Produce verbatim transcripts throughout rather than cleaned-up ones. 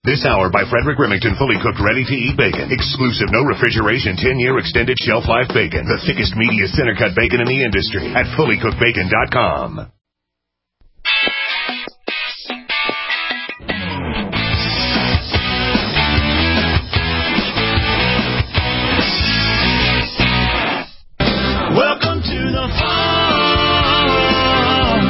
This hour by Frederick Remington, fully cooked, ready-to-eat bacon. Exclusive, no refrigeration, ten-year extended shelf life bacon. The thickest, meatiest, center-cut bacon in the industry at fully cooked bacon dot com. Welcome to the farm,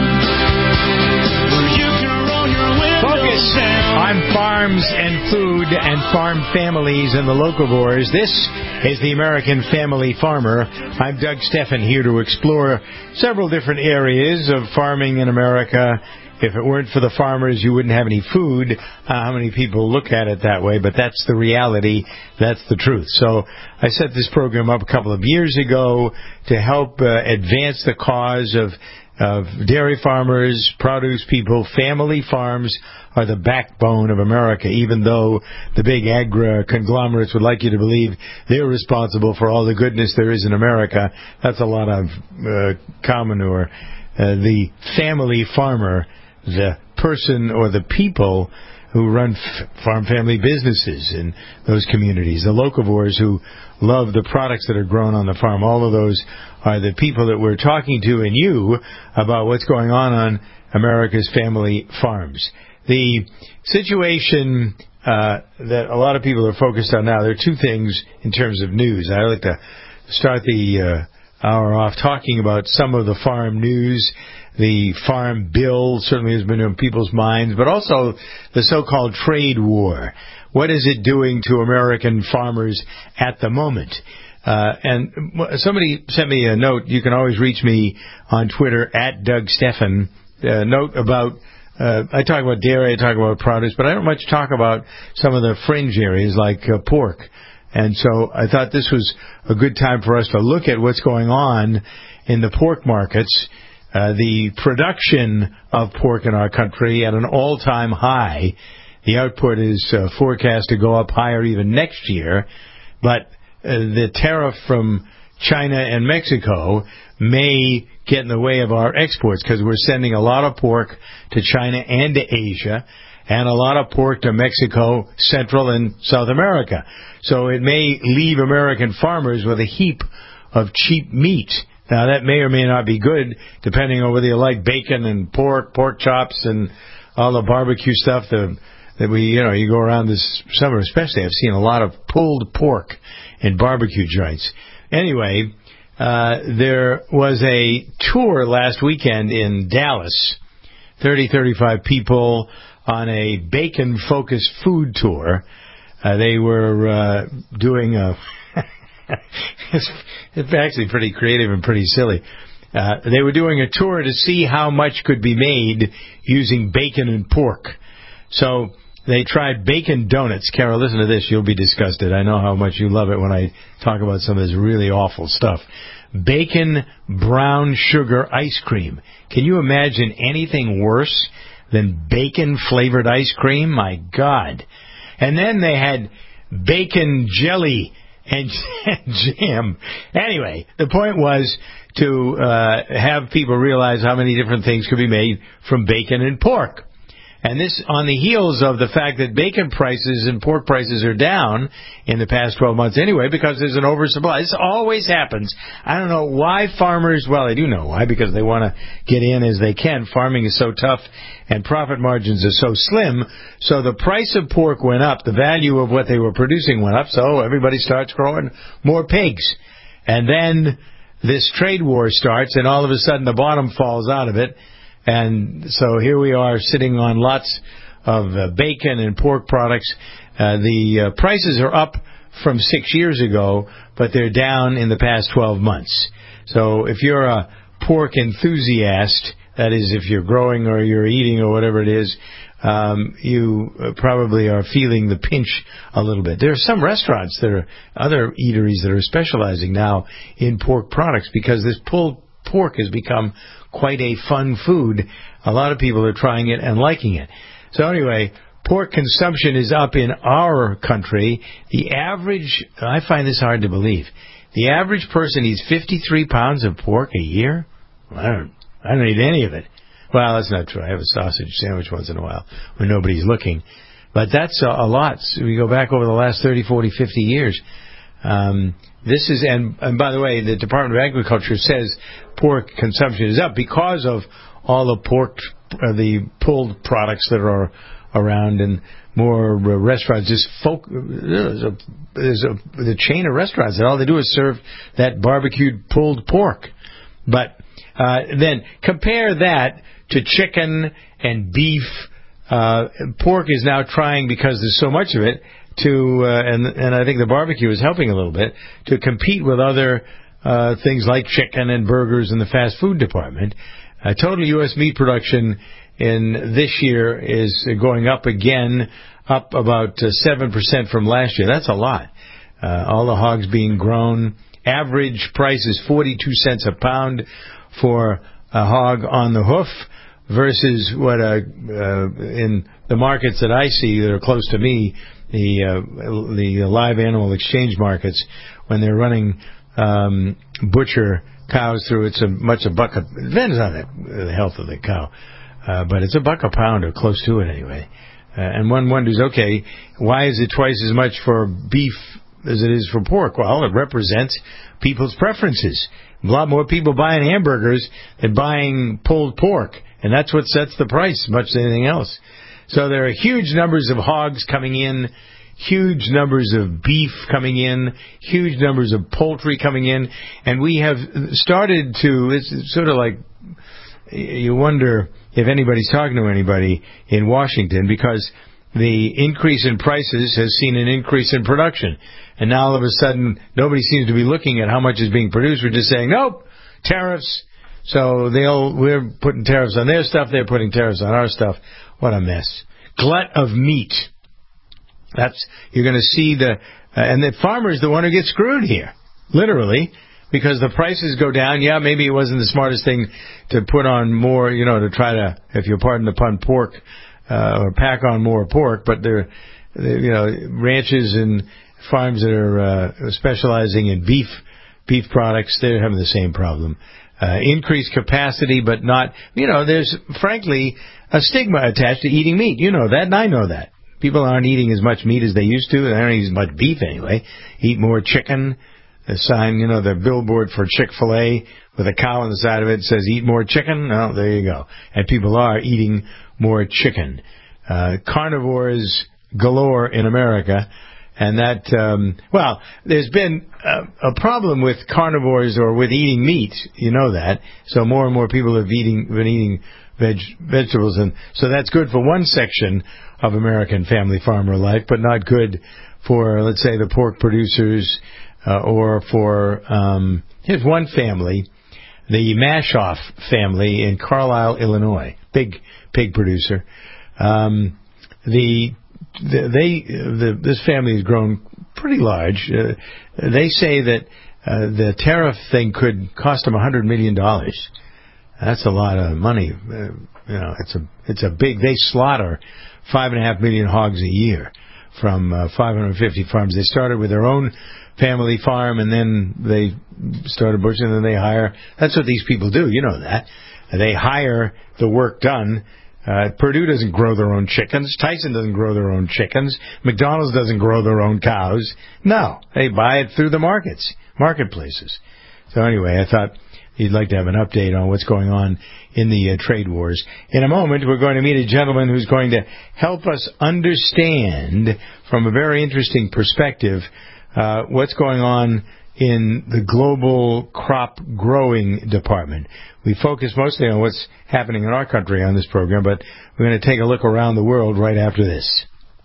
where you can roll your windows down. I'm Farms and Food and Farm Families and the Locavores. This is the American Family Farmer. I'm Doug Steffen, here to explore several different areas of farming in America. If it weren't for the farmers, you wouldn't have any food. Uh, how many people look at it that way? But that's the reality. That's the truth. So I set this program up a couple of years ago to help uh, advance the cause of of dairy farmers, produce people. Family farms are the backbone of America, even though the big agri conglomerates would like you to believe they're responsible for all the goodness there is in America. That's a lot of uh, common or uh, the family farmer, the person or the people who run f- farm family businesses in those communities, the locavores who love the products that are grown on the farm. All of those are the people that we're talking to and you about what's going on on America's family farms. The situation uh, that a lot of people are focused on now, there are two things in terms of news. I like to start the uh, hour off talking about some of the farm news. The farm bill certainly has been in people's minds, but also the so-called trade war. What is it doing to American farmers at the moment? Uh, and somebody sent me a note. You can always reach me on Twitter, at Doug Steffen. Uh, note about, uh, I talk about dairy, I talk about produce, but I don't much talk about some of the fringe areas like uh, pork. And so I thought this was a good time for us to look at what's going on in the pork markets. Uh, the production of pork in our country at an all-time high. The output is uh, forecast to go up higher even next year, but uh, the tariff from China and Mexico may get in the way of our exports because we're sending a lot of pork to China and to Asia and a lot of pork to Mexico, Central and South America. So it may leave American farmers with a heap of cheap meat. Now, that may or may not be good, depending on whether you like bacon and pork, pork chops, and all the barbecue stuff that, that we, you know, you go around this summer especially. I've seen a lot of pulled pork in barbecue joints. Anyway, uh, there was a tour last weekend in Dallas, thirty, thirty-five people on a bacon-focused food tour. Uh, they were uh, doing a... it's, it's actually pretty creative and pretty silly. Uh, they were doing a tour to see how much could be made using bacon and pork. So they tried bacon donuts. Carol, listen to this. You'll be disgusted. I know how much you love it when I talk about some of this really awful stuff. Bacon brown sugar ice cream. Can you imagine anything worse than bacon-flavored ice cream? My God. And then they had bacon jelly and jam. Anyway, the point was to uh, have people realize how many different things could be made from bacon and pork. And this on the heels of the fact that bacon prices and pork prices are down in the past twelve months anyway because there's an oversupply. This always happens. I don't know why farmers, well, I do know why, because they want to get in as they can. Farming is so tough and profit margins are so slim. So the price of pork went up. The value of what they were producing went up. So everybody starts growing more pigs. And then this trade war starts, and all of a sudden the bottom falls out of it. And so here we are sitting on lots of uh, bacon and pork products. Uh, the uh, prices are up from six years ago, but they're down in the past twelve months. So if you're a pork enthusiast, that is if you're growing or you're eating or whatever it is, um, you uh, probably are feeling the pinch a little bit. There are some restaurants, there are other eateries that are specializing now in pork products because this pulled pork has become quite a fun food. A lot of people are trying it and liking it. So anyway, pork consumption is up in our country. The average, I find this hard to believe, the average person eats fifty-three pounds of pork a year? I don't, I don't eat any of it. Well, that's not true. I have a sausage sandwich once in a while when nobody's looking. But that's a, a lot. So we go back over the last thirty, forty, fifty years. Um, this is, and, and by the way, the Department of Agriculture says pork consumption is up because of all the pork, uh, the pulled products that are around, and more uh, restaurants. Just folk, there's a, there's a the chain of restaurants that all they do is serve that barbecued pulled pork. But uh, then compare that to chicken and beef. Uh, pork is now trying, because there's so much of it, to uh, and and I think the barbecue is helping a little bit to compete with other uh, things like chicken and burgers in the fast food department. Uh, total U S meat production in this year is going up again, up about uh, seven percent from last year. That's a lot. Uh, all the hogs being grown. Average price is forty-two cents a pound for a hog on the hoof, versus what uh, uh, in the markets that I see that are close to me, the uh, the live animal exchange markets, when they're running um, butcher cows through, it's a much a buck. A, it depends on the, the health of the cow, uh, but it's a buck a pound or close to it anyway. Uh, and one wonders, okay, why is it twice as much for beef as it is for pork? Well, it represents people's preferences. A lot more people buying hamburgers than buying pulled pork, and that's what sets the price, much as anything else. So there are huge numbers of hogs coming in, huge numbers of beef coming in, huge numbers of poultry coming in, and we have started to, it's sort of like, you wonder if anybody's talking to anybody in Washington, because the increase in prices has seen an increase in production. And now all of a sudden, nobody seems to be looking at how much is being produced. We're just saying, nope, tariffs. So they'll, we're putting tariffs on their stuff, they're putting tariffs on our stuff. What a mess. Glut of meat. That's, you're going to see the, uh, and the farmer is the one who gets screwed here, literally, because the prices go down. Yeah, maybe it wasn't the smartest thing to put on more, you know, to try to, if you'll pardon the pun, pork, uh, or pack on more pork, but they're, they're, you know, ranches and farms that are uh, specializing in beef, beef products, they're having the same problem. Uh, increased capacity, but not, you know, there's frankly a stigma attached to eating meat. You know that, and I know that. People aren't eating as much meat as they used to. They aren't eating as much beef anyway. Eat more chicken. The sign, you know, the billboard for Chick-fil-A with a cow on the side of it says, eat more chicken. Oh, there you go. And people are eating more chicken. Uh, carnivores galore in America. And that, um, well, there's been a, a problem with carnivores or with eating meat. You know that. So more and more people have eating, been eating veg, vegetables. And so that's good for one section of American family farmer life, but not good for, let's say, the pork producers, uh, or for, um, here's one family, the Mashoff family in Carlisle, Illinois, big pig producer. Um, the The, they, the, this family has grown pretty large. Uh, they say that uh, the tariff thing could cost them a hundred million dollars. That's a lot of money. Uh, you know, it's a it's a big. They slaughter five and a half million hogs a year from uh, five hundred fifty farms. They started with their own family farm, and then they started butchering, and then they hire. That's what these people do. You know that. They hire the work done. Uh, Purdue doesn't grow their own chickens. Tyson doesn't grow their own chickens. McDonald's doesn't grow their own cows. No, they buy it through the markets, marketplaces. So anyway, I thought you'd like to have an update on what's going on in the uh, trade wars. In a moment, we're going to meet a gentleman who's going to help us understand from a very interesting perspective uh, what's going on in the global crop growing department. We focus mostly on what's happening in our country on this program, but we're going to take a look around the world right after this.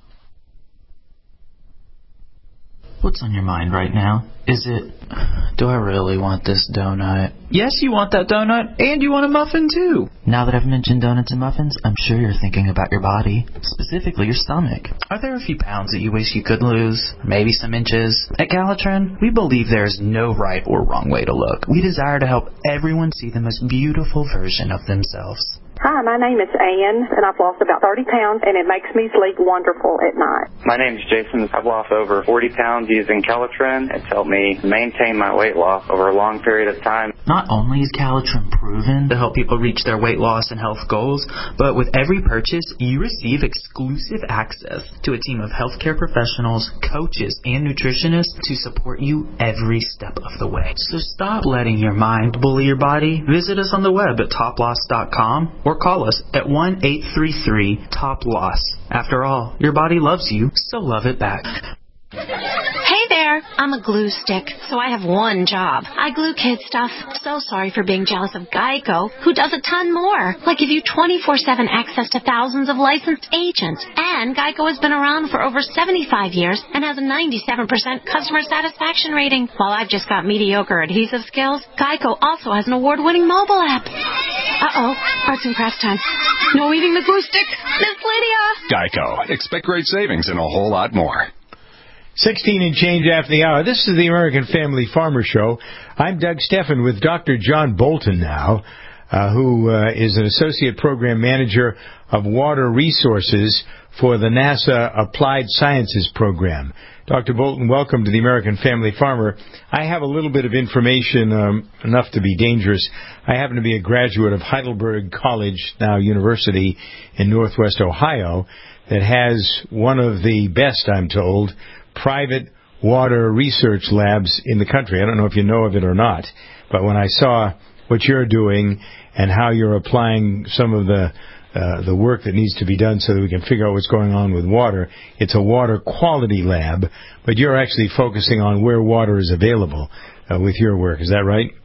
What's on your mind right now? Is it, do I really want this donut? Yes, you want that donut, and you want a muffin, too. Now that I've mentioned donuts and muffins, I'm sure you're thinking about your body, specifically your stomach. Are there a few pounds that you wish you could lose? Maybe some inches? At Galatron, we believe there is no right or wrong way to look. We desire to help everyone see the most beautiful version of themselves. Hi, my name is Ann, and I've lost about thirty pounds, and it makes me sleep wonderful at night. My name is Jason. I've lost over forty pounds using Calitrin. It's helped me maintain my weight loss over a long period of time. Not only is Calitrin proven to help people reach their weight loss and health goals, but with every purchase, you receive exclusive access to a team of healthcare professionals, coaches, and nutritionists to support you every step of the way. So stop letting your mind bully your body. Visit us on the web at top loss dot com or call us at one eight three three top loss. After all, your body loves you, so love it back. Hey there, I'm a glue stick, so I have one job. I glue kid stuff. So sorry for being jealous of Geico, who does a ton more. Like give you twenty-four seven access to thousands of licensed agents. And Geico has been around for over seventy-five years and has a ninety-seven percent customer satisfaction rating. While I've just got mediocre adhesive skills, Geico also has an award-winning mobile app. Uh-oh, arts and crafts time. No eating the glue stick. Miss Lydia! Geico. Expect great savings and a whole lot more. sixteen and change after the hour. This is the American Family Farmer Show. I'm Doug Steffen with Doctor John Bolton now, uh, who uh, is an Associate Program Manager of Water Resources for the NASA Applied Sciences Program. Doctor Bolton, welcome to the American Family Farmer. I have a little bit of information, um, enough to be dangerous. I happen to be a graduate of Heidelberg College, now University in Northwest Ohio, that has one of the best, I'm told, private water research labs in the country. I don't know if you know of it or not, but when I saw what you're doing and how you're applying some of the uh, the work that needs to be done so that we can figure out what's going on with water, it's a water quality lab, but you're actually focusing on where water is available uh, with your work. Is that right?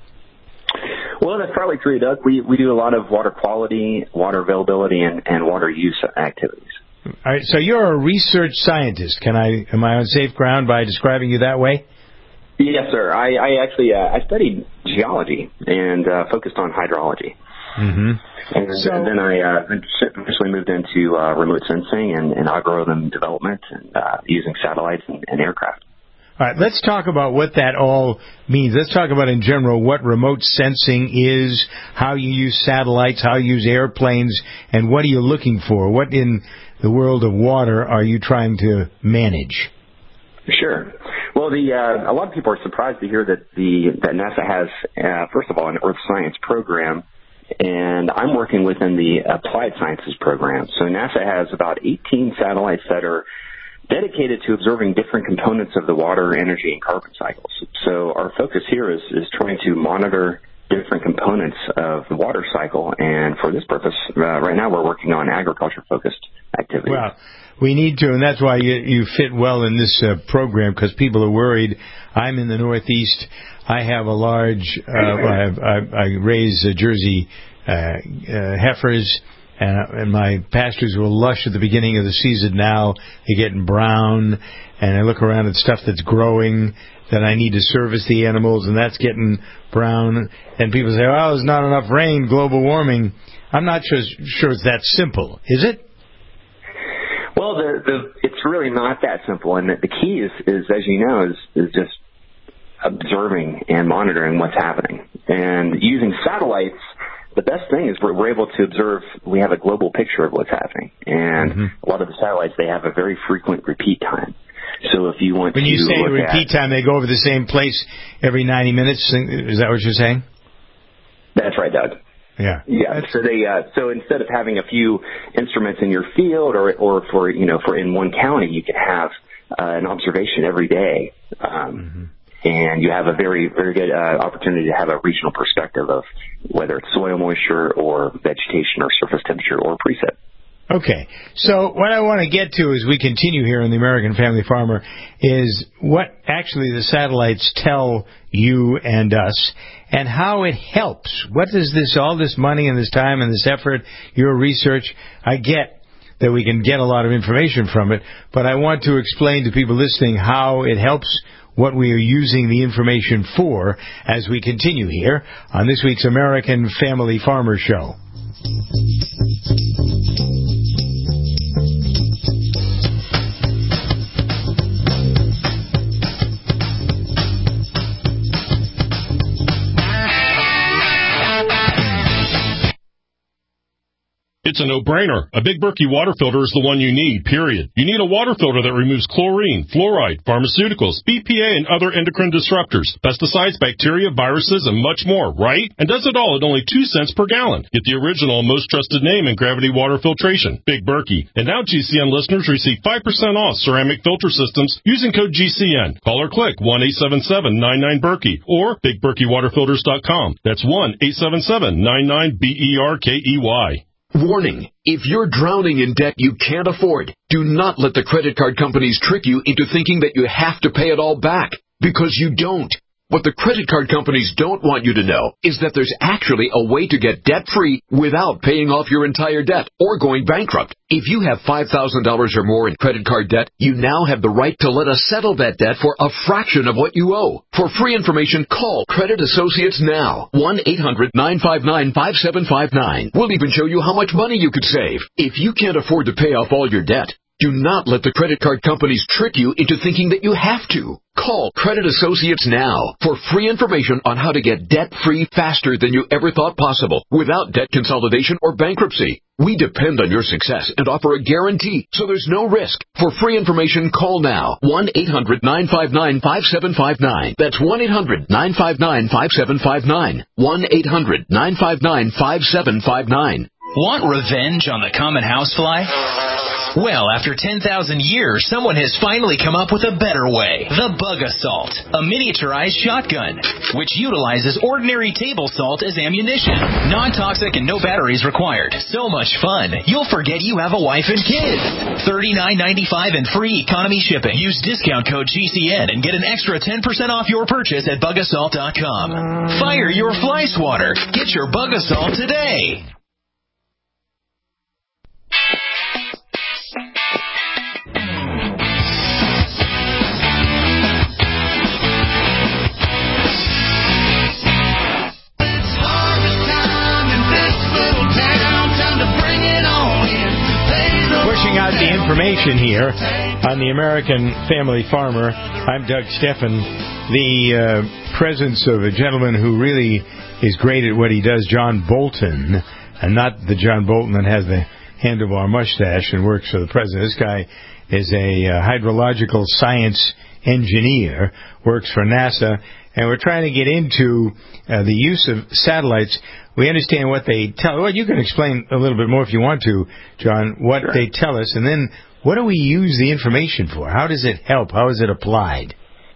Well, that's probably true, Doug. We we do a lot of water quality, water availability, and, and water use activities. All right, so you're a research scientist. Can I am I on safe ground by describing you that way? Yes, sir. I, I actually uh, I studied geology and uh, focused on hydrology. Mm-hmm. And, so, and then I uh, eventually moved into uh, remote sensing and, and algorithm development and uh, using satellites and, and aircraft. All right, let's talk about what that all means. Let's talk about in general what remote sensing is, how you use satellites, how you use airplanes, and what are you looking for? What in the world of water are you trying to manage? Sure. Well, the uh, a lot of people are surprised to hear that the that NASA has, uh, first of all, an Earth Science program, and I'm working within the Applied Sciences program. So NASA has about eighteen satellites that are dedicated to observing different components of the water, energy, and carbon cycles. So our focus here is, is trying to monitor different components of the water cycle, and for this purpose, uh, right now we're working on agriculture-focused activities. Well, we need to, and that's why you, you fit well in this uh, program, because people are worried. I'm in the Northeast. I have a large, uh, I, have, I, I raise uh, Jersey uh, uh, heifers, and, and my pastures were lush at the beginning of the season. Now they're getting brown, and I look around at stuff that's growing that I need to service the animals, and that's getting brown. And people say, "Oh, there's not enough rain, global warming." I'm not sure, sure it's that simple. Is it? Well, the, the, it's really not that simple, and the, the key is, is, as you know, is, is just observing and monitoring what's happening. And using satellites, the best thing is we're, we're able to observe, we have a global picture of what's happening. And mm-hmm. a lot of the satellites, they have a very frequent repeat time. So if you want when to you say look repeat at, time, they go over the same place every ninety minutes. Is that what you're saying? That's right, Doug. Yeah. Yeah. So they uh, so instead of having a few instruments in your field, or or for you know for in one county, you can have uh, an observation every day, um, mm-hmm. and you have a very very good uh, opportunity to have a regional perspective of whether it's soil moisture or vegetation or surface temperature or precip. Okay, so what I want to get to as we continue here in the American Family Farmer is what actually the satellites tell you and us and how it helps. What does this, all this money and this time and this effort, your research, I get that we can get a lot of information from it, but I want to explain to people listening how it helps, what we are using the information for as we continue here on this week's American Family Farmer Show. It's a no-brainer. A Big Berkey water filter is the one you need, period. You need a water filter that removes chlorine, fluoride, pharmaceuticals, B P A, and other endocrine disruptors, pesticides, bacteria, viruses, and much more, right? And does it all at only two cents per gallon. Get the original, most trusted name in gravity water filtration, Big Berkey. And now G C N listeners receive five percent off ceramic filter systems using code G C N. Call or click one eight seven seven nine nine Berkey or big berkey water filters dot com. That's one eight seven seven nine nine B E R K E Y. Warning, if you're drowning in debt you can't afford, do not let the credit card companies trick you into thinking that you have to pay it all back, because you don't. What the credit card companies don't want you to know is that there's actually a way to get debt-free without paying off your entire debt or going bankrupt. If you have five thousand dollars or more in credit card debt, you now have the right to let us settle that debt for a fraction of what you owe. For free information, call Credit Associates now. one eight hundred nine five nine five seven five nine. We'll even show you how much money you could save. If you can't afford to pay off all your debt, do not let the credit card companies trick you into thinking that you have to. Call Credit Associates now for free information on how to get debt-free faster than you ever thought possible without debt consolidation or bankruptcy. We depend on your success and offer a guarantee, so there's no risk. For free information, call now. one eight hundred nine five nine five seven five nine. That's one eight hundred nine five nine five seven five nine. one eight hundred nine five nine five seven five nine. Want revenge on the common housefly? Well, after ten thousand years, someone has finally come up with a better way. The Bug Assault, a miniaturized shotgun, which utilizes ordinary table salt as ammunition. Non-toxic and no batteries required. So much fun, you'll forget you have a wife and kids. thirty-nine ninety-five and free economy shipping. Use discount code G C N and get an extra ten percent off your purchase at bug assault dot com. Fire your fly swatter. Get your Bug Assault today. Out the information here on the American Family Farmer. I'm Doug Steffen. The uh, presence of a gentleman who really is great at what he does, John Bolton, and not the John Bolton that has the handlebar mustache and works for the president. This guy is a uh, hydrological science engineer, works for NASA, and we're trying to get into uh, the use of satellites. We understand what they tell. Well, you can explain a little bit more if you want to, John, what sure. they tell us, and then what do we use the information for? How does it help? How is it applied?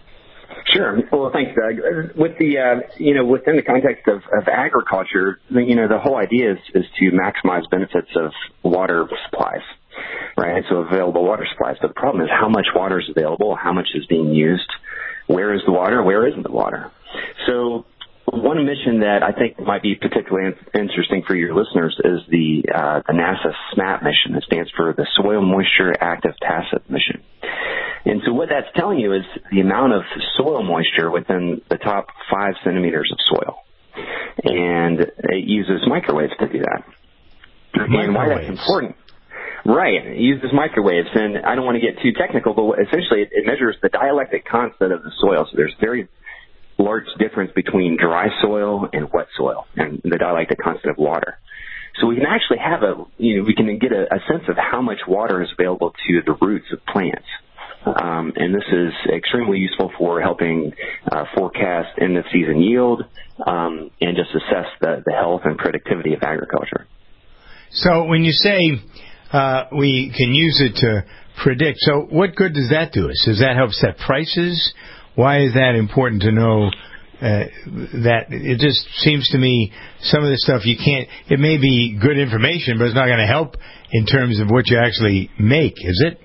Sure. Well, thanks, Doug. With the, uh, you know, within the context of, of agriculture, you know, the whole idea is, is to maximize benefits of water supplies, right? So available water supplies. But the problem is how much water is available, how much is being used, where is the water, where isn't the water. So one mission that I think might be particularly interesting for your listeners is the, uh, the NASA SMAP mission. It stands for the Soil Moisture Active Passive Mission. And so what that's telling you is the amount of soil moisture within the top five centimeters of soil. And it uses microwaves to do that. Microwaves. And why that's important. Right. It uses microwaves. And I don't want to get too technical, but essentially it, it measures the dielectric constant of the soil. So there's very large difference between dry soil and wet soil and the dielectric constant of water. So we can actually have a, you know, we can get a, a sense of how much water is available to the roots of plants. Um, and this is extremely useful for helping uh, forecast end-of-season yield um, and just assess the, the health and productivity of agriculture. So when you say uh, we can use it to predict, so what good does that do us? Does that help set prices? Why is that important to know? Uh, that it just seems to me some of this stuff you can't, it may be good information, but it's not going to help in terms of what you actually make, is it?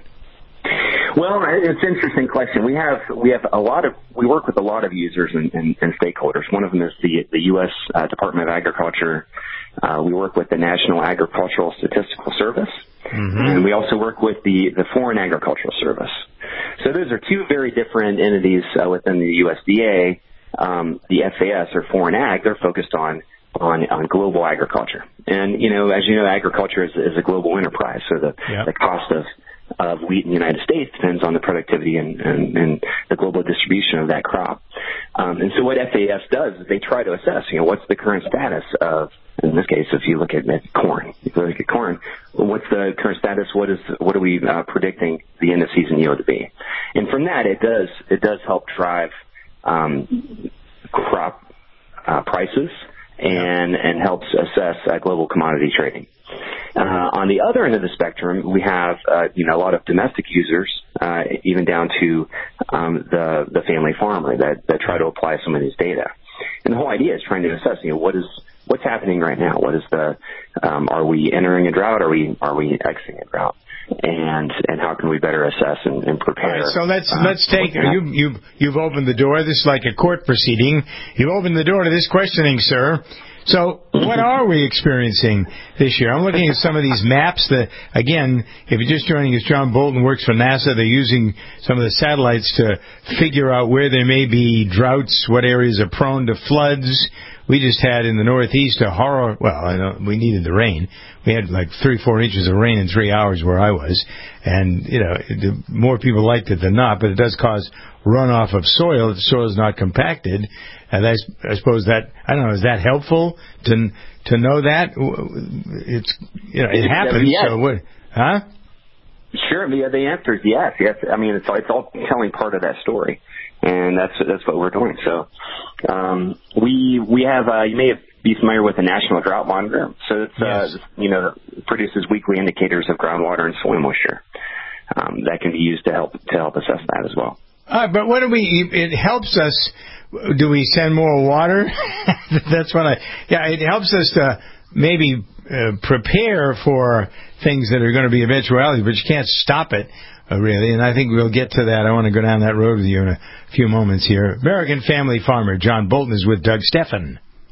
Well, it's an interesting question. We have we have a lot of we work with a lot of users and, and, and stakeholders. One of them is the the U S Uh, Department of Agriculture. Uh, we work with the National Agricultural Statistical Service, mm-hmm. and we also work with the the Foreign Agricultural Service. So those are two very different entities uh, within the U S D A. Um, the F A S or Foreign Ag, they're focused on on on global agriculture. And you know, as you know, agriculture is, is a global enterprise. So the yep. the cost of of wheat in the United States depends on the productivity and, and, and the global distribution of that crop. Um, and so what F A S does is they try to assess, you know, what's the current status of, in this case, if you look at corn, if you look at corn, what's the current status? What is, what are we uh, predicting the end of season yield to be? And from that, it does, it does help drive um, crop uh, prices and and helps assess uh, global commodity trading. Uh, on the other end of the spectrum, we have uh, you know a lot of domestic users, uh, even down to um, the the family farmer that, that try to apply some of these data. And the whole idea is trying to assess, you know, what is what's happening right now. What is the um, are we entering a drought? Are we are we exiting a drought? And and how can we better assess and, and prepare? All right, so let's uh, let's take you you you've opened the door. This is like a court proceeding. You've opened the door to this questioning, sir. So what are we experiencing this year? I'm looking at some of these maps that, again, if you're just joining us, John Bolton works for NASA. They're using some of the satellites to figure out where there may be droughts, what areas are prone to floods. We just had in the Northeast a horror, well, I know we needed the rain. We had like three, four inches of rain in three hours where I was. And, you know, it, more people liked it than not, but it does cause runoff of soil if the soil is not compacted. And I, I suppose that, I don't know, is that helpful to to know that? It's, you know, it happens, yes. so what, huh? Sure, the, the answer is yes, yes. I mean, it's, it's all telling part of that story. And that's that's what we're doing. So um, we we have uh, you may have, be familiar with the National Drought Monitor. So it's yes. uh, you know produces weekly indicators of groundwater and soil moisture um, that can be used to help to help assess that as well. Uh, but what do we? It helps us. Do we send more water? That's what I. Yeah, it helps us to maybe uh, prepare for things that are going to be eventualities, but you can't stop it. Uh, really, and I think we'll get to that. I want to go down that road with you in a few moments here. American Family Farmer John Bolton is with Doug Steffen.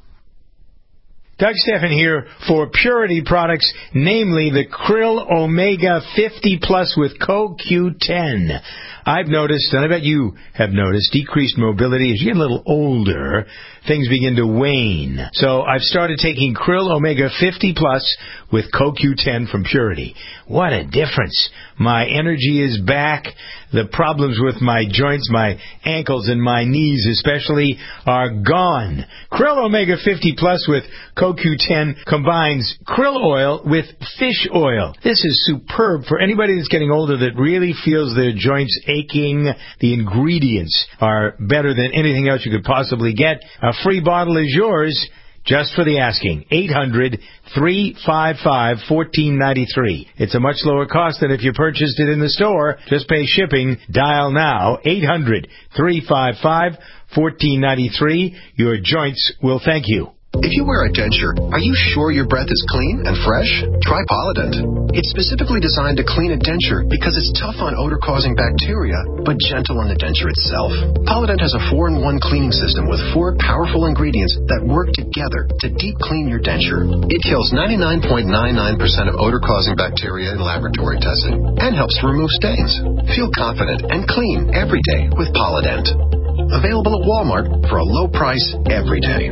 Doug Steffen here for Purity products, namely the Krill Omega fifty Plus with C O Q ten. I've noticed, and I bet you have noticed, decreased mobility as you get a little older. Things begin to wane. So I've started taking Krill Omega fifty Plus with C O Q ten from Purity. What a difference. My energy is back. The problems with my joints, my ankles and my knees especially, are gone. Krill Omega fifty Plus with C O Q ten combines krill oil with fish oil. This is superb for anybody that's getting older that really feels their joints aching. The ingredients are better than anything else you could possibly get. A free bottle is yours just for the asking. eight hundred, three five five, one four nine three. It's a much lower cost than if you purchased it in the store. Just pay shipping. Dial now. eight hundred, three five five, one four nine three. Your joints will thank you. If you wear a denture, are you sure your breath is clean and fresh? Try Polident. It's specifically designed to clean a denture because it's tough on odor-causing bacteria, but gentle on the denture itself. Polident has a four in one cleaning system with four powerful ingredients that work together to deep clean your denture. It kills ninety-nine point nine nine percent of odor-causing bacteria in laboratory testing and helps to remove stains. Feel confident and clean every day with Polident. Available at Walmart for a low price every day.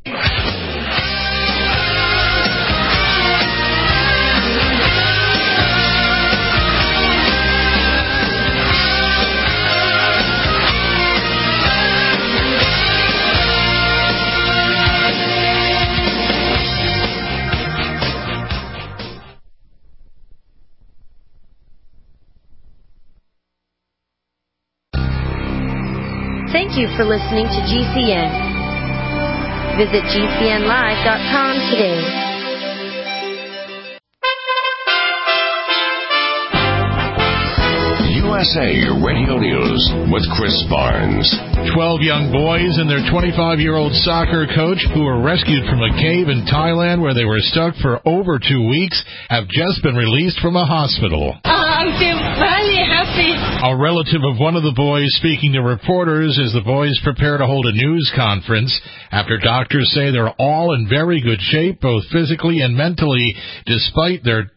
Thank you for listening to G C N. Visit G C N live dot com today. U S A Radio News with Chris Barnes. Twelve young boys and their twenty-five-year-old soccer coach, who were rescued from a cave in Thailand where they were stuck for over two weeks, have just been released from a hospital. I'm very happy. A relative of one of the boys speaking to reporters as the boys prepare to hold a news conference after doctors say they're all in very good shape, both physically and mentally, despite their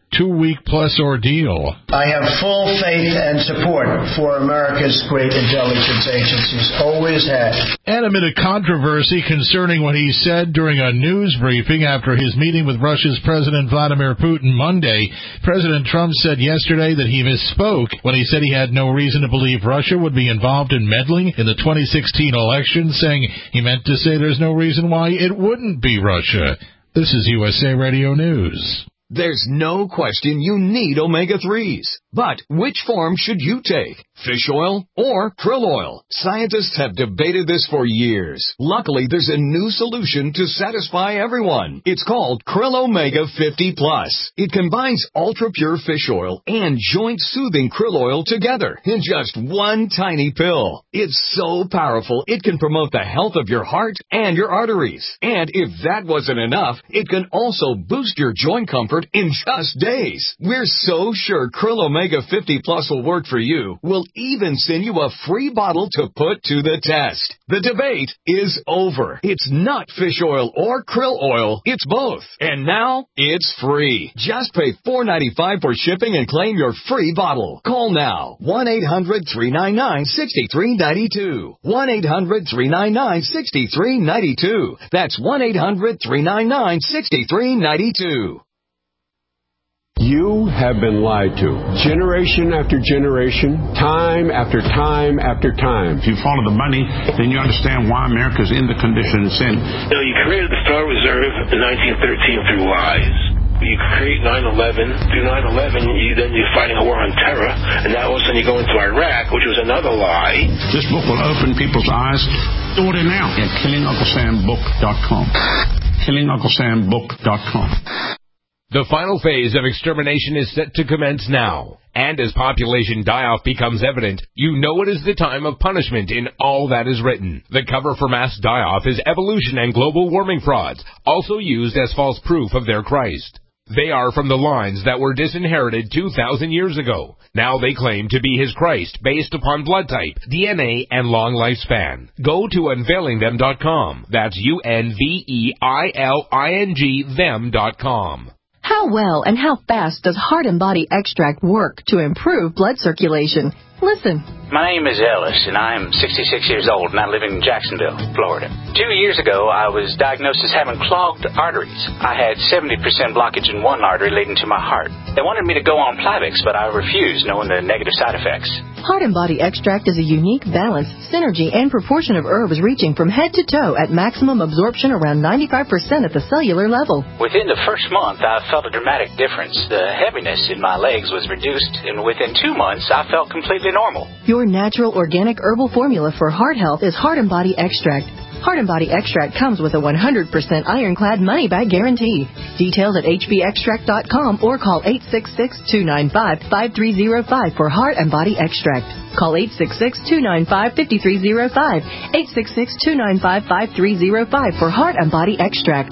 two-week-plus ordeal. I have full faith and support for America's great intelligence agencies. Always had. And amid a controversy concerning what he said during a news briefing after his meeting with Russia's President Vladimir Putin Monday, President Trump said yesterday that he misspoke when he said he had no reason to believe Russia would be involved in meddling in the twenty sixteen election, saying he meant to say there's no reason why it wouldn't be Russia. This is U S A Radio News. There's no question you need omega threes. But which form should you take? Fish oil or krill oil? Scientists have debated this for years. Luckily, there's a new solution to satisfy everyone. It's called Krill Omega fifty plus. It combines ultra-pure fish oil and joint-soothing krill oil together in just one tiny pill. It's so powerful, it can promote the health of your heart and your arteries. And if that wasn't enough, it can also boost your joint comfort in just days. We're so sure Krill Omega fifty plus will work for you. We'll even send you a free bottle to put to the test. The debate is over. It's not fish oil or krill oil. It's both. And now it's free. Just pay four dollars and ninety-five cents for shipping and claim your free bottle. Call now. one eight hundred three nine nine six three nine two. one eight hundred three nine nine six three nine two. That's one eight hundred three nine nine six three nine two. You have been lied to. Generation after generation, time after time after time. If you follow the money, then you understand why America's in the condition it's in. You know, you created the Federal Reserve in nineteen thirteen through lies. You create nine eleven. Through nine eleven, you, then you're fighting a war on terror. And now all of a sudden you go into Iraq, which was another lie. This book will open people's eyes. Order now at killing uncle sam book dot com. killing uncle sam book dot com. The final phase of extermination is set to commence now. And as population die-off becomes evident, you know it is the time of punishment in all that is written. The cover for mass die-off is evolution and global warming frauds, also used as false proof of their Christ. They are from the lines that were disinherited two thousand years ago. Now they claim to be his Christ based upon blood type, D N A, and long lifespan. Go to unveiling them dot com. That's U N V E I L I N G them dot com. How well and how fast does Heart and Body Extract work to improve blood circulation? Listen. My name is Ellis, and I am sixty-six years old, and I live in Jacksonville, Florida. Two years ago, I was diagnosed as having clogged arteries. I had seventy percent blockage in one artery leading to my heart. They wanted me to go on Plavix, but I refused, knowing the negative side effects. Heart and Body Extract is a unique balance, synergy, and proportion of herbs reaching from head to toe at maximum absorption around ninety-five percent at the cellular level. Within the first month, I felt a dramatic difference. The heaviness in my legs was reduced, and within two months, I felt completely normal. Your natural organic herbal formula for heart health is Heart and Body Extract. Heart and Body Extract comes with a one hundred percent ironclad money-back guarantee. Details at H B extract dot com or call eight six six, two nine five, five three zero five for Heart and Body Extract. Call eight six six, two nine five, five three zero five, eight six six, two nine five, five three zero five for Heart and Body Extract.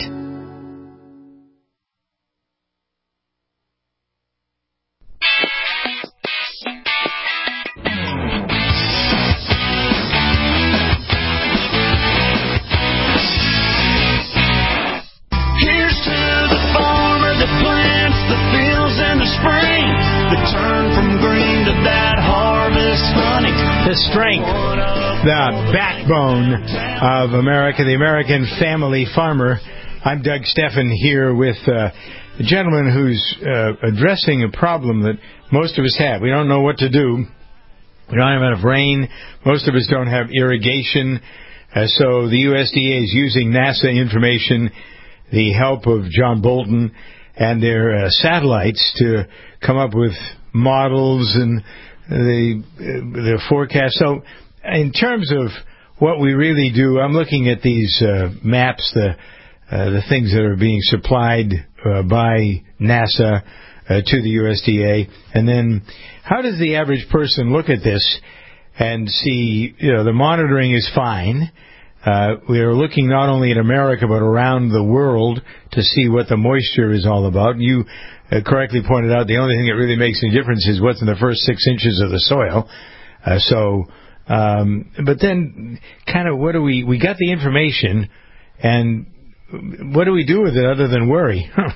The strength, the backbone of America, the American family farmer. I'm Doug Steffen here with uh, a gentleman who's uh, addressing a problem that most of us have. We don't know what to do. We don't have enough rain. Most of us don't have irrigation. Uh, so the U S D A is using NASA information, the help of John Bolton and their uh, satellites to come up with models and the the forecast. So in terms of what we really do, I'm looking at these uh, maps, the uh, the things that are being supplied uh, by NASA uh, to the U S D A, and then how does the average person look at this and see, you know, the monitoring is fine. Uh, we are looking not only in America but around the world to see what the moisture is all about. You uh, correctly pointed out the only thing that really makes any difference is what's in the first six inches of the soil. Uh, so, um, but then kind of what do we, we got the information, and what do we do with it other than worry?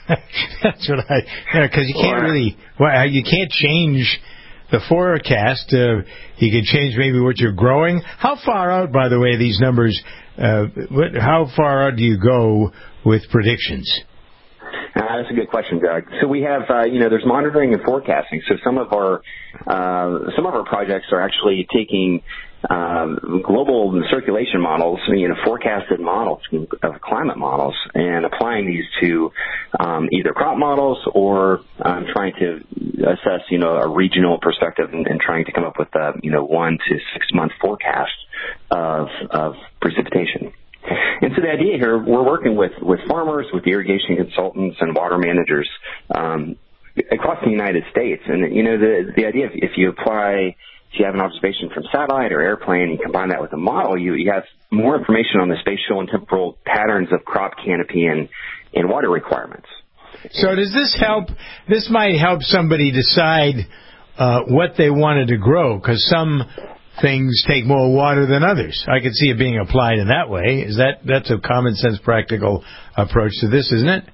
That's what I, because you, know, you can't really, well, you can't change the forecast. Uh, you can change maybe what you're growing. How far out, by the way, these numbers, uh, what, how far out do you go with predictions? Uh, that's a good question, Doug. So we have, uh, you know, there's monitoring and forecasting. So some of our uh, some of our projects are actually taking uh, global circulation models, you know, forecasted models of climate models, and applying these to um, either crop models or um, trying to assess, you know, a regional perspective and, and trying to come up with, uh, you know, one to six month forecast of of precipitation. And so the idea here, we're working with, with farmers, with irrigation consultants, and water managers um, across the United States. And, you know, the the idea, if, if you apply, if you have an observation from satellite or airplane, and you combine that with a model, you, you have more information on the spatial and temporal patterns of crop canopy and, and water requirements. So does this help? This might help somebody decide uh, what they wanted to grow, because some things take more water than others. I could see it being applied in that way. Is that that's a common sense, practical approach to this, isn't it?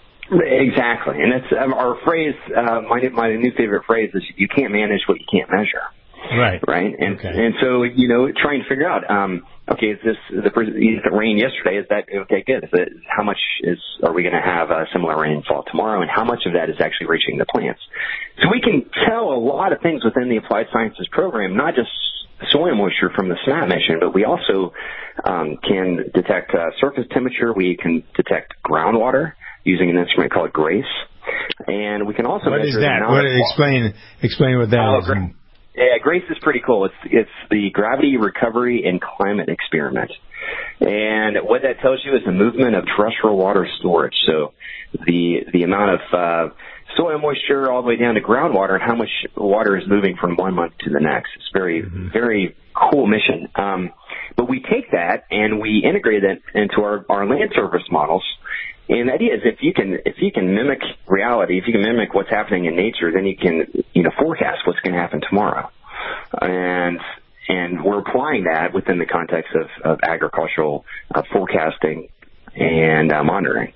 Exactly, and that's um, our phrase. Uh, my my new favorite phrase is, "You can't manage what you can't measure." Right. Right. And okay. and so, you know, trying to figure out, um, okay, is this the if it rained yesterday? Is that okay? Good. Is it, how much is are we going to have a similar rainfall tomorrow? And how much of that is actually reaching the plants? So we can tell a lot of things within the Applied Sciences program, not just soil moisture from the SNAP mission, but we also um, can detect uh, surface temperature. We can detect groundwater using an instrument called GRACE, and we can also what measure is that? the What explain explain what that uh, is? Gra- yeah, GRACE is pretty cool. It's it's the Gravity Recovery and Climate Experiment, and what that tells you is the movement of terrestrial water storage. So the the amount of uh, soil moisture all the way down to groundwater, and how much water is moving from one month to the next. It's very, mm-hmm. very cool mission. Um, but we take that and we integrate that into our, our land surface models. And the idea is, if you can, if you can mimic reality, if you can mimic what's happening in nature, then you can, you know, forecast what's going to happen tomorrow. And and we're applying that within the context of, of agricultural uh, forecasting and uh, monitoring.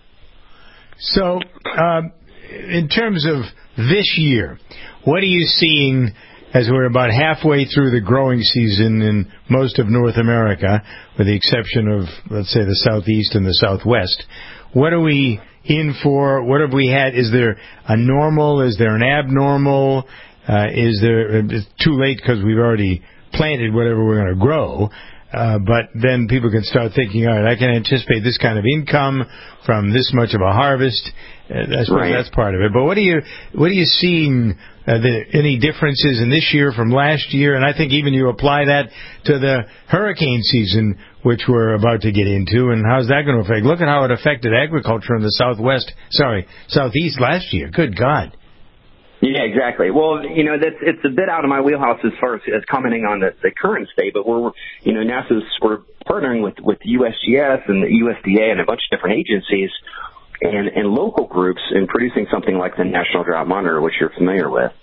So, um, in terms of this year, what are you seeing as we're about halfway through the growing season in most of North America, with the exception of, let's say, the Southeast and the Southwest? What are we in for? What have we had? Is there a normal? Is there an abnormal? Uh, is there, it's too late because we've already planted whatever we're going to grow. Uh, but then people can start thinking, all right, I can anticipate this kind of income from this much of a harvest. Uh, I suppose right. that's part of it. But what are you, what are you seeing? Uh, the, any differences in this year from last year? And I think even you apply that to the hurricane season, which we're about to get into. And how's that going to affect? Look at how it affected agriculture in the Southwest. Sorry, Southeast last year. Good God. Yeah, exactly. Well, you know, that's, it's a bit out of my wheelhouse as far as, as commenting on the, the current state, but we're, you know, NASA's, we're partnering with, with U S G S and the U S D A and a bunch of different agencies and, and local groups in producing something like the National Drought Monitor, which you're familiar with.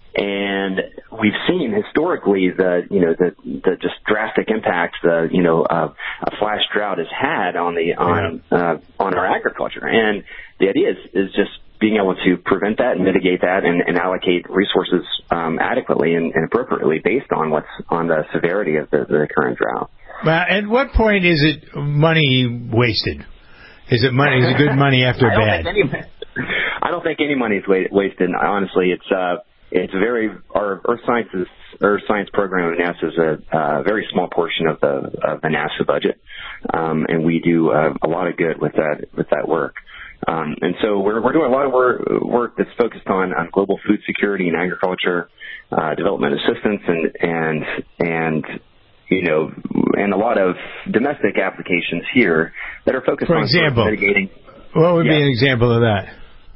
And we've seen historically the, you know, the, the just drastic impact the, you know, uh, a flash drought has had on the, on, uh, on our agriculture. And the idea is, is just being able to prevent that and mitigate that and, and allocate resources um, adequately and, and appropriately based on what's on the severity of the, the current drought. Well, at what point is it money wasted? Is it money? Is it good money after I bad? Don't any, I don't think any money is wasted. Honestly, it's uh, it's very our Earth Sciences Earth Science program at NASA is a uh, very small portion of the of the NASA budget, um, and we do uh, a lot of good with that with that work. Um, and so we're, we're doing a lot of work, work that's focused on, on global food security and agriculture, uh, development assistance and, and, and, you know, and a lot of domestic applications here that are focused For on example, mitigating. What would yeah, be an example of that?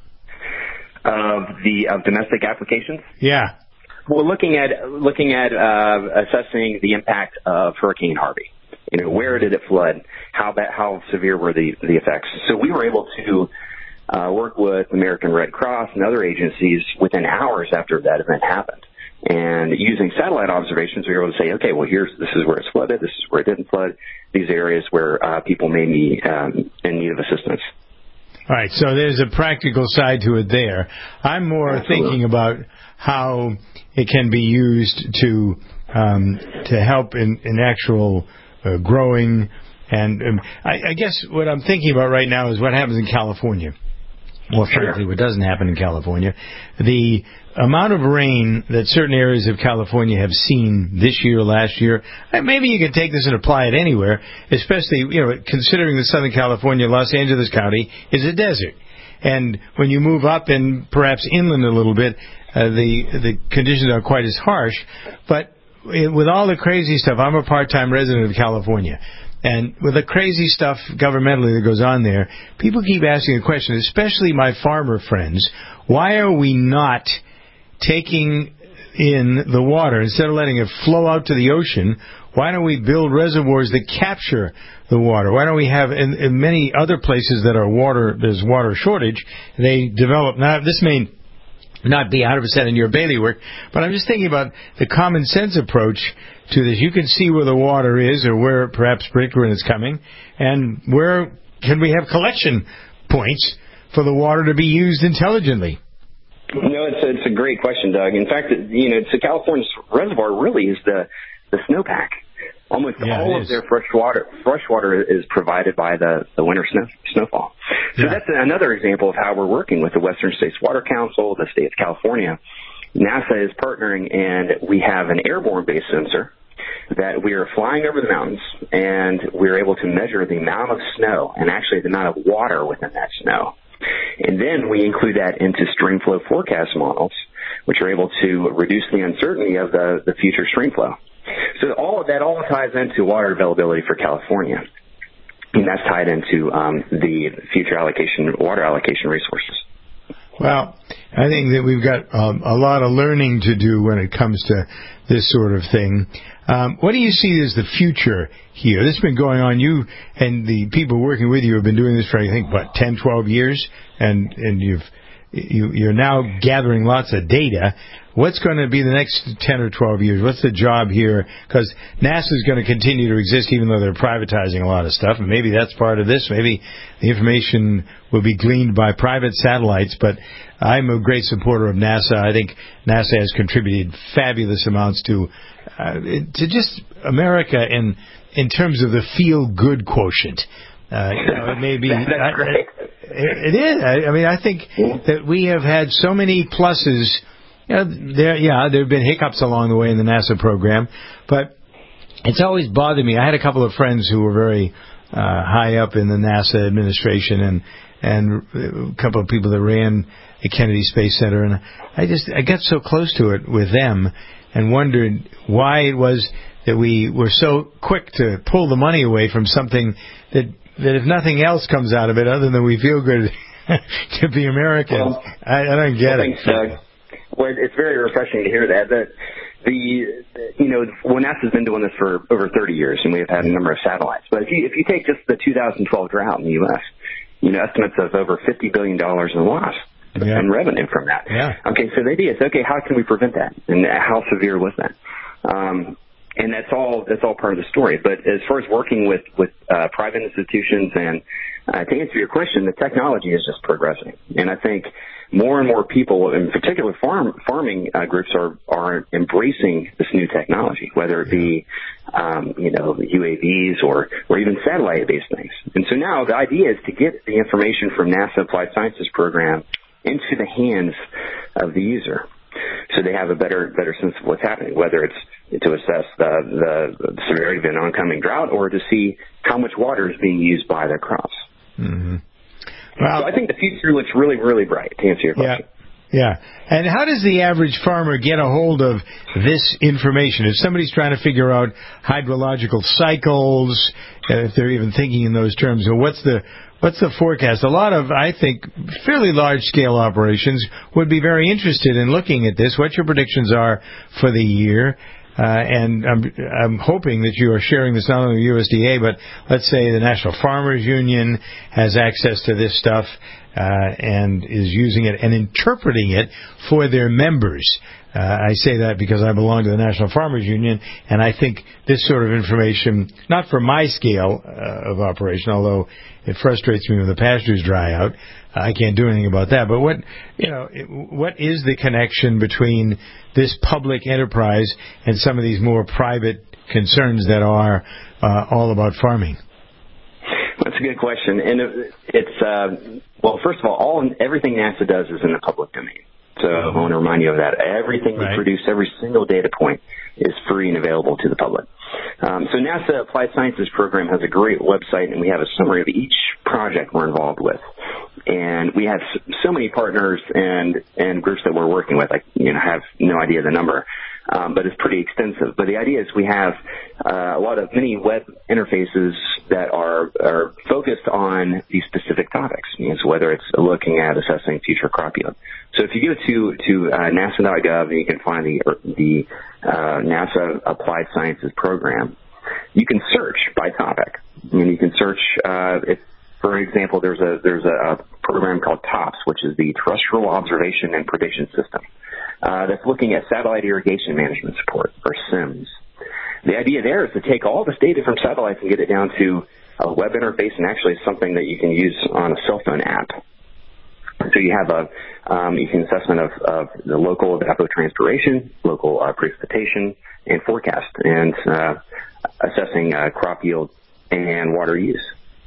Of the, of domestic applications? Yeah. Well, looking at, looking at, uh, assessing the impact of Hurricane Harvey. You know, where did it flood? How bad, how severe were the, the effects? So we were able to uh, work with American Red Cross and other agencies within hours after that event happened. And using satellite observations, we were able to say, okay, well, here's this is where it's flooded, this is where it didn't flood, these areas where uh, people may be um, in need of assistance. All right, so there's a practical side to it there. I'm more Absolutely. thinking about how it can be used to um, to help in, in actual uh, growing. And um, I, I guess what I'm thinking about right now is what happens in California. Well, frankly, what doesn't happen in California. The amount of rain that certain areas of California have seen this year, last year, maybe you could take this and apply it anywhere, especially, you know, considering that Southern California, Los Angeles County, is a desert. And when you move up and perhaps inland a little bit, uh, the the conditions are quite as harsh. But with all the crazy stuff, I'm a part-time resident of California. And with the crazy stuff governmentally that goes on there, people keep asking the question, especially my farmer friends, why are we not taking in the water, instead of letting it flow out to the ocean, why don't we build reservoirs that capture the water? Why don't we have, in, in many other places that are water, there's water shortage, they develop, now this may not be one hundred percent in your bailiwick, but I'm just thinking about the common sense approach to this. You can see where the water is or where perhaps sprinkler is coming, and where can we have collection points for the water to be used intelligently? You know, it's a, it's a great question, Doug. In fact, you know, it's the California reservoir really is the, the snowpack. Almost yeah, all of their fresh water, fresh water is provided by the, the winter snow, snowfall. So yeah. That's another example of how we're working with the Western States Water Council, the state of California. NASA is partnering, and we have an airborne-based sensor that we are flying over the mountains, and we're able to measure the amount of snow and actually the amount of water within that snow. And then we include that into stream flow forecast models, which are able to reduce the uncertainty of the, the future stream flow. So all of that all ties into water availability for California, and that's tied into um, the future allocation, water allocation resources. Well, I think that we've got um, a lot of learning to do when it comes to this sort of thing. Um, what do you see as the future here? This has been going on. You and the people working with you have been doing this for, I think, what, ten, twelve years? And, and you've, you, you're now gathering lots of data. What's going to be the next ten or twelve years? What's the job here? Because NASA is going to continue to exist even though they're privatizing a lot of stuff. And maybe that's part of this. Maybe the information will be gleaned by private satellites. But I'm a great supporter of NASA. I think NASA has contributed fabulous amounts to uh, to just America in in terms of the feel-good quotient. Uh, you know, it may be. That's I, great. It, it is. I, I mean, I think that we have had so many pluses. You know, there, yeah, there have been hiccups along the way in the NASA program, but it's always bothered me. I had a couple of friends who were very uh, high up in the NASA administration, and and a couple of people that ran the Kennedy Space Center, and I just I got so close to it with them, and wondered why it was that we were so quick to pull the money away from something that that if nothing else comes out of it other than we feel good to be Americans, well, I, I don't get thanks, it. Doug. Well, it's very refreshing to hear that. That the, you know, well, NASA's been doing this for over thirty years, and we have had a number of satellites. But if you if you take just the two thousand twelve drought in the U S, you know, estimates of over fifty billion dollars in loss yeah. in revenue from that. Yeah. Okay, so the idea is, okay, how can we prevent that, and how severe was that? Um, and that's all that's all part of the story. But as far as working with with uh, private institutions, and uh, to answer your question, the technology is just progressing, and I think more and more people, in particular farm, farming uh, groups, are, are embracing this new technology, whether it be, um, you know, U A Vs or, or even satellite-based things. And so now the idea is to get the information from NASA Applied Sciences program into the hands of the user, so they have a better better sense of what's happening, whether it's to assess the, the severity of an oncoming drought or to see how much water is being used by their crops. Mm-hmm. Well, so I think the future looks really, really bright, to answer your question. Yeah, yeah. And how does the average farmer get a hold of this information? If somebody's trying to figure out hydrological cycles, if they're even thinking in those terms, or what's the what's the forecast? A lot of, I think, fairly large-scale operations would be very interested in looking at this, what your predictions are for the year. Uh, and I'm, I'm hoping that you are sharing this not only with U S D A, but let's say the National Farmers Union has access to this stuff uh, and is using it and interpreting it for their members. Uh, I say that because I belong to the National Farmers Union, and I think this sort of information, not for my scale uh, of operation, although it frustrates me when the pastures dry out, I can't do anything about that. But what, you know, what is the connection between this public enterprise and some of these more private concerns that are uh, all about farming? That's a good question, and it's uh, well. First of all, all everything NASA does is in the public domain. So I want to remind you of that. Everything we right. produce, every single data point, is free and available to the public. Um, so NASA Applied Sciences program has a great website, and we have a summary of each project we're involved with. And we have so many partners and and groups that we're working with. I you know have no idea the number, um, but it's pretty extensive. But the idea is we have uh, a lot of many web interfaces that are are focused on these specific topics. You know, so whether it's looking at assessing future crop yield. So if you go to to uh, NASA dot gov and you can find the the uh, NASA Applied Sciences program, you can search by topic. I mean, you can search uh, if. For example, there's a there's a, a program called TOPS, which is the Terrestrial Observation and Prediction System, uh, that's looking at satellite irrigation management support, or SIMS. The idea there is to take all this data from satellites and get it down to a web interface and actually something that you can use on a cell phone app. So you have a um, you can assessment of, of the local evapotranspiration, local uh, precipitation, and forecast, and uh, assessing uh, crop yield and water use.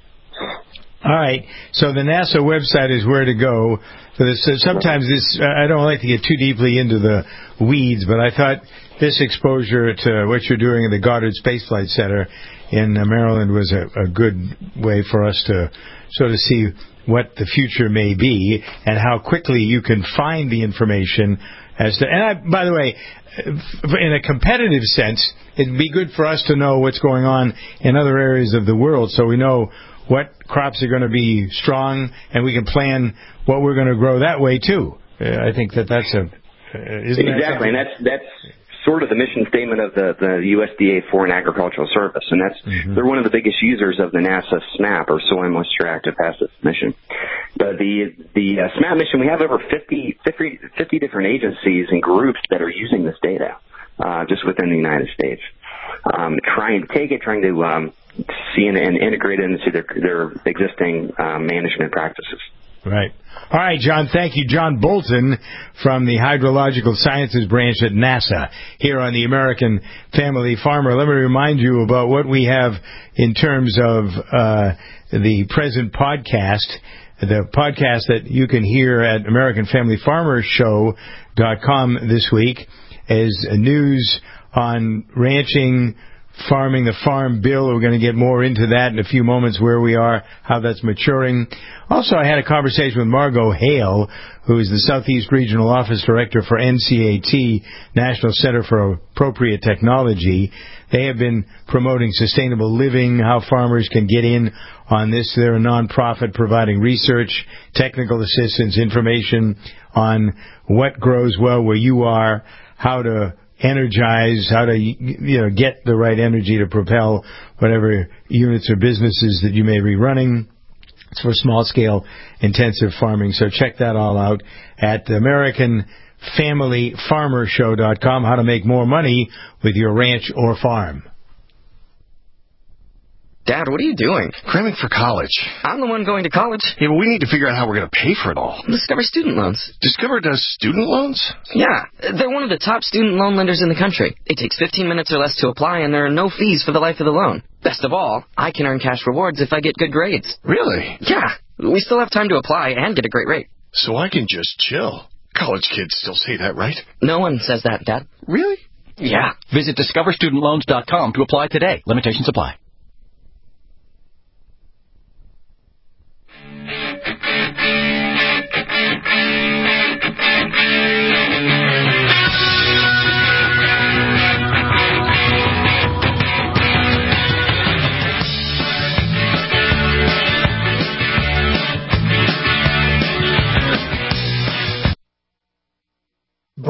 All right, so the NASA website is where to go for this. So sometimes this, I don't like to get too deeply into the weeds, but I thought this exposure to what you're doing at the Goddard Space Flight Center in Maryland was a, a good way for us to sort of see what the future may be and how quickly you can find the information as to. And I, by the way, in a competitive sense, it'd be good for us to know what's going on in other areas of the world, so we know what crops are going to be strong, and we can plan what we're going to grow that way too. Uh, I think that that's a uh, isn't exactly, that and that's that's sort of the mission statement of the, the U S D A Foreign Agricultural Service, and that's mm-hmm. they're one of the biggest users of the NASA SMAP, or Soil Moisture Active Passive mission. But the the uh, SMAP mission, we have over fifty, fifty, fifty different agencies and groups that are using this data uh, just within the United States, um, trying to take it, trying to um, see and, and integrate it into their, their existing uh, management practices. Right. All right, John, thank you. John Bolton from the Hydrological Sciences Branch at NASA here on the American Family Farmer. Let me remind you about what we have in terms of uh, the present podcast. The podcast that you can hear at American Family Farmer Show dot com this week is news on ranching, farming, the Farm Bill. We're going to get more into that in a few moments, where we are, how that's maturing. Also, I had a conversation with Margot Hale, who is the Southeast Regional Office Director for N C A T, National Center for Appropriate Technology. They have been promoting sustainable living, how farmers can get in on this. They're a nonprofit providing research, technical assistance, information on what grows well where you are, how to energize, how to you know get the right energy to propel whatever units or businesses that you may be running. It's for small-scale intensive farming, so check that all out at American Family Farmer Show dot com, how to make more money with your ranch or farm. Dad, what are you doing? Cramming for college. I'm the one going to college. Yeah, but we need to figure out how we're going to pay for it all. Discover Student Loans. Discover does student loans? Yeah, they're one of the top student loan lenders in the country. It takes fifteen minutes or less to apply, and there are no fees for the life of the loan. Best of all, I can earn cash rewards if I get good grades. Really? Yeah, we still have time to apply and get a great rate. So I can just chill. College kids still say that, right? No one says that, Dad. Really? Yeah. Visit Discover Student Loans dot com to apply today. Limitations apply.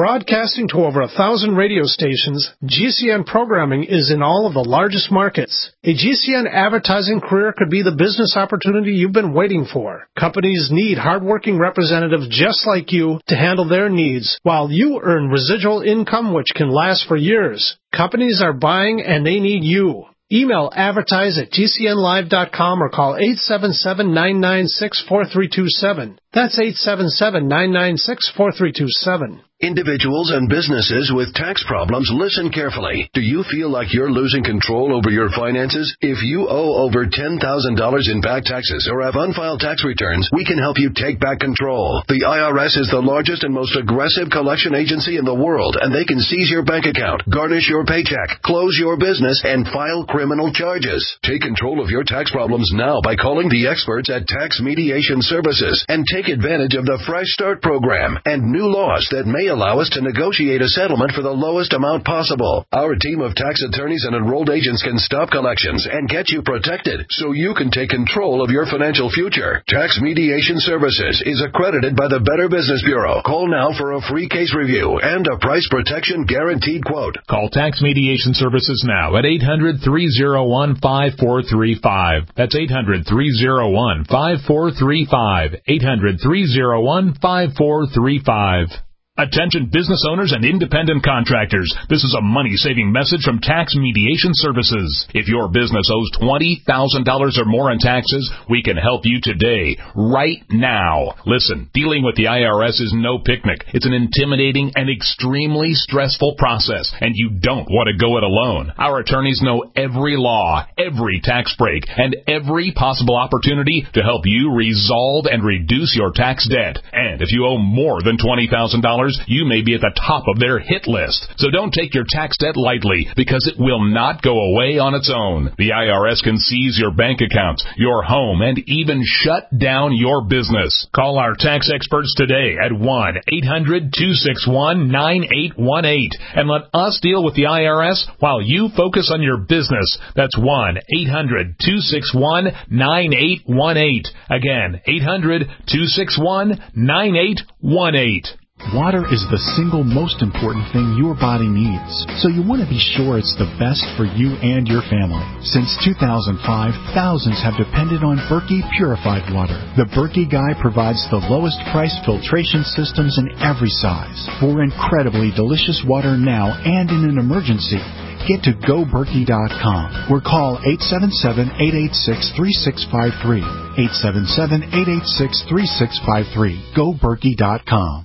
Broadcasting to over a thousand radio stations, G C N programming is in all of the largest markets. A G C N advertising career could be the business opportunity you've been waiting for. Companies need hardworking representatives just like you to handle their needs, while you earn residual income which can last for years. Companies are buying and they need you. Email advertise at G C N live dot com or call eight seven seven, nine nine six, four three two seven. That's eight seven seven, nine nine six, four three two seven. Individuals and businesses with tax problems, listen carefully. Do you feel like you're losing control over your finances? If you owe over ten thousand dollars in back taxes or have unfiled tax returns, we can help you take back control. The I R S is the largest and most aggressive collection agency in the world, and they can seize your bank account, garnish your paycheck, close your business, and file criminal charges. Take control of your tax problems now by calling the experts at Tax Mediation Services and take advantage of the Fresh Start program and new laws that may allow us to negotiate a settlement for the lowest amount possible. Our team of tax attorneys and enrolled agents can stop collections and get you protected so you can take control of your financial future. Tax Mediation Services is accredited by the Better Business Bureau. Call now for a free case review and a price protection guaranteed quote. Call Tax Mediation Services now at eight hundred, three oh one, five four three five. That's eight hundred, three oh one, five four three five. eight hundred, three oh one, five four three five. Attention business owners and independent contractors. This is a money-saving message from Tax Mediation Services. If your business owes twenty thousand dollars or more in taxes, we can help you today, right now. Listen, dealing with the I R S is no picnic. It's an intimidating and extremely stressful process, and you don't want to go it alone. Our attorneys know every law, every tax break, and every possible opportunity to help you resolve and reduce your tax debt. And if you owe more than twenty thousand dollars, you may be at the top of their hit list. So don't take your tax debt lightly, because it will not go away on its own. The I R S can seize your bank accounts, your home, and even shut down your business. Call our tax experts today at one eight hundred, two six one, nine eight one eight and let us deal with the I R S while you focus on your business. That's one eight hundred, two six one, nine eight one eight. Again, eight hundred, two six one, nine eight one eight. Water is the single most important thing your body needs, so you want to be sure it's the best for you and your family. Since two thousand five, thousands have depended on Berkey purified water. The Berkey Guy provides the lowest price filtration systems in every size for incredibly delicious water now and in an emergency. Get to go berkey dot com or call eight seven seven, eight eight six, three six five three. eight seven seven, eight eight six, three six five three. go berkey dot com.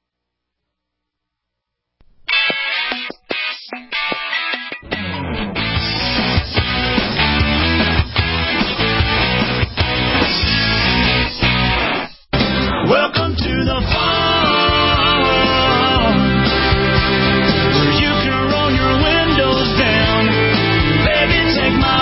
Welcome to the farm, where you can roll your windows down. Baby, take my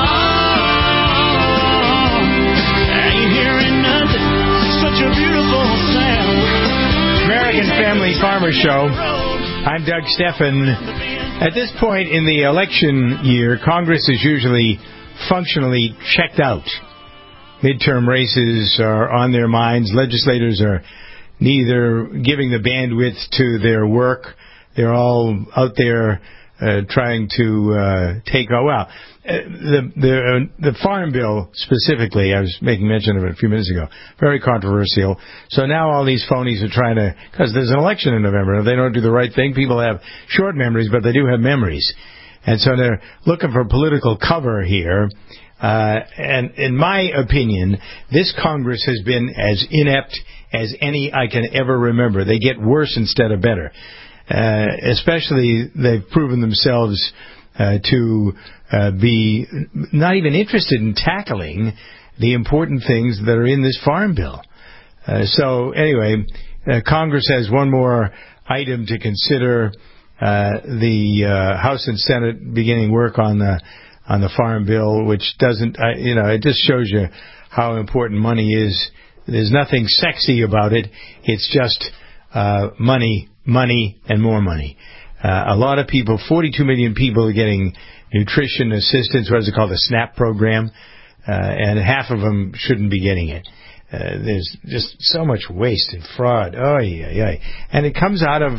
arm. I ain't hearing nothing, such a beautiful sound. American Family Farmer Show. I'm Doug Steffen. At this point in the election year, Congress is usually functionally checked out. Midterm races are on their minds. Legislators are neither giving the bandwidth to their work. They're all out there uh, trying to uh, take oh well. Uh, the the uh, the Farm Bill specifically, I was making mention of it a few minutes ago, very controversial. So now all these phonies are trying to, because there's an election in November. If they don't do the right thing, people have short memories, but they do have memories. And so they're looking for political cover here. Uh, and in my opinion, this Congress has been as inept as any I can ever remember. They get worse instead of better. Uh, especially, they've proven themselves uh, to uh, be not even interested in tackling the important things that are in this Farm Bill. Uh, so anyway, uh, Congress has one more item to consider. Uh, the uh, House and Senate beginning work on the on the Farm Bill, which doesn't, uh, you know, it just shows you how important money is. There's nothing sexy about it. It's just uh, money, money, and more money. Uh, a lot of people, forty-two million people are getting nutrition assistance, what is it called, the SNAP program, uh, and half of them shouldn't be getting it. Uh, there's just so much waste and fraud. Oh, yeah, yeah. And it comes out of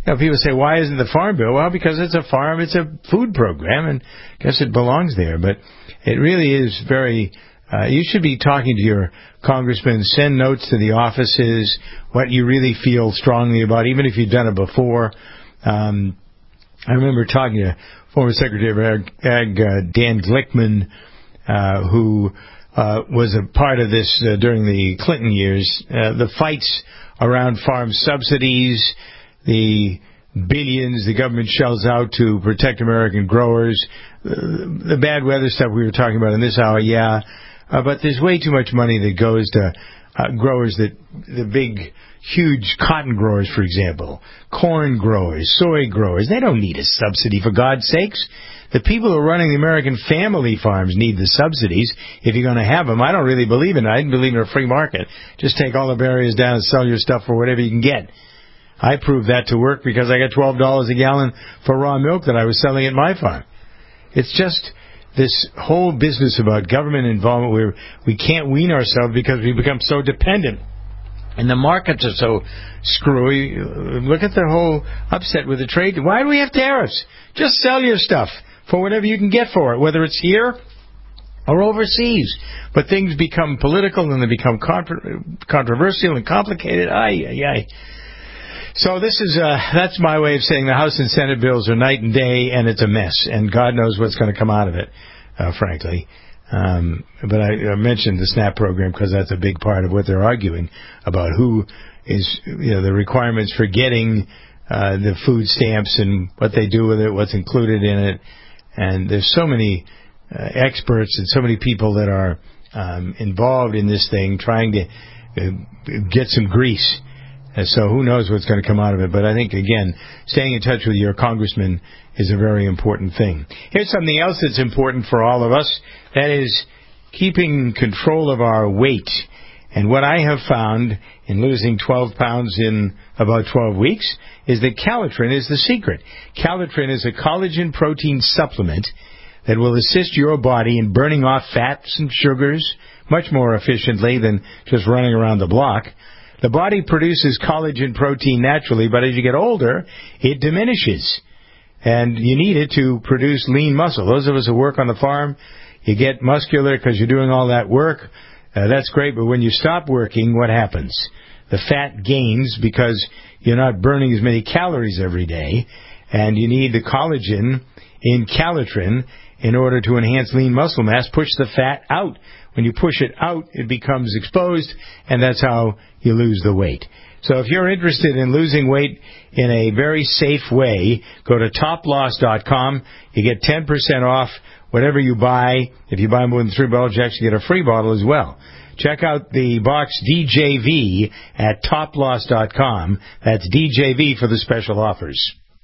you know, people say, why isn't the farm bill? Well, because it's a farm, it's a food program, and I guess it belongs there. But it really is very, uh, you should be talking to your congressman, send notes to the offices, what you really feel strongly about, even if you've done it before. Um, I remember talking to former Secretary of Ag, Ag uh, Dan Glickman, uh, who uh, was a part of this uh, during the Clinton years, uh, the fights around farm subsidies, the billions the government shells out to protect American growers, uh, the bad weather stuff we were talking about in this hour, yeah, uh, but there's way too much money that goes to uh, growers that, the big, huge cotton growers, for example, corn growers, soy growers, they don't need a subsidy, for God's sakes. The people who are running the American family farms need the subsidies if you're going to have them. I don't really believe in it. I didn't believe in a free market. Just take all the barriers down and sell your stuff for whatever you can get. I proved that to work because I got twelve dollars a gallon for raw milk that I was selling at my farm. It's just this whole business about government involvement where we can't wean ourselves because we become so dependent. And the markets are so screwy. Look at the whole upset with the trade. Why do we have tariffs? Just sell your stuff for whatever you can get for it, whether it's here or overseas. But things become political and they become contra- controversial and complicated. Aye, aye, aye. So this is, uh, that's my way of saying the House and Senate bills are night and day, and it's a mess. And God knows what's going to come out of it, uh, frankly. Um, but I, I mentioned the SNAP program because that's a big part of what they're arguing about, who is, you know, the requirements for getting uh, the food stamps and what they do with it, what's included in it. And there's so many uh, experts and so many people that are um, involved in this thing trying to uh, get some grease. And so who knows what's going to come out of it. But I think, again, staying in touch with your congressman is a very important thing. Here's something else that's important for all of us. That is keeping control of our weight. And what I have found in losing twelve pounds in about twelve weeks is that Calitrin is the secret. Calitrin is a collagen protein supplement that will assist your body in burning off fats and sugars much more efficiently than just running around the block. The body produces collagen protein naturally, but as you get older, it diminishes. And you need it to produce lean muscle. Those of us who work on the farm, you get muscular because you're doing all that work. Uh, that's great, but when you stop working, what happens? The fat gains because you're not burning as many calories every day, and you need the collagen in Calitrin in order to enhance lean muscle mass, push the fat out. When you push it out, it becomes exposed, and that's how you lose the weight. So if you're interested in losing weight in a very safe way, go to top loss dot com. You get ten percent off whatever you buy. If you buy more than three bottles, you actually get a free bottle as well. Check out the box D J V at top loss dot com. That's D J V for the special offers.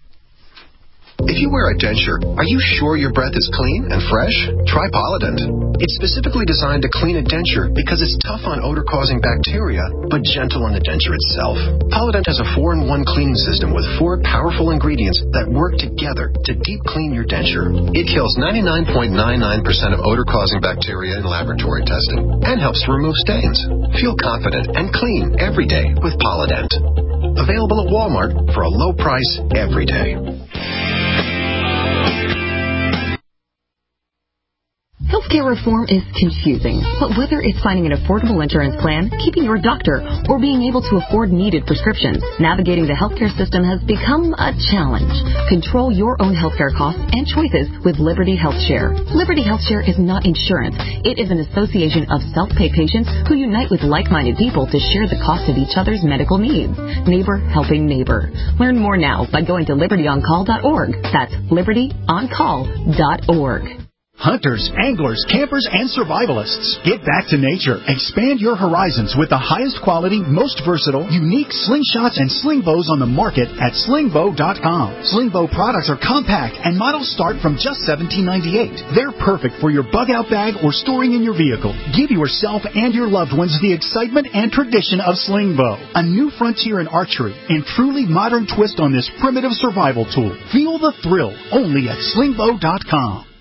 If you wear a denture, are you sure your breath is clean and fresh? Try Polident. It's specifically designed to clean a denture because it's tough on odor-causing bacteria, but gentle on the denture itself. Polident has a four in one cleaning system with four powerful ingredients that work together to deep clean your denture. It kills ninety-nine point nine nine percent of odor-causing bacteria in laboratory testing and helps to remove stains. Feel confident and clean every day with Polident. Available at Walmart for a low price every day. Healthcare reform is confusing, but whether it's finding an affordable insurance plan, keeping your doctor, or being able to afford needed prescriptions, navigating the healthcare system has become a challenge. Control your own healthcare costs and choices with Liberty HealthShare. Liberty HealthShare is not insurance. It is an association of self-pay patients who unite with like-minded people to share the cost of each other's medical needs. Neighbor helping neighbor. Learn more now by going to liberty on call dot org. That's liberty on call dot org. Hunters, anglers, campers, and survivalists. Get back to nature. Expand your horizons with the highest quality, most versatile, unique slingshots and sling bows on the market at sling bow dot com. Sling bow products are compact and models start from just seventeen ninety-eight. They're perfect for your bug-out bag or storing in your vehicle. Give yourself and your loved ones the excitement and tradition of sling bow. A new frontier in archery and truly modern twist on this primitive survival tool. Feel the thrill only at sling bow dot com.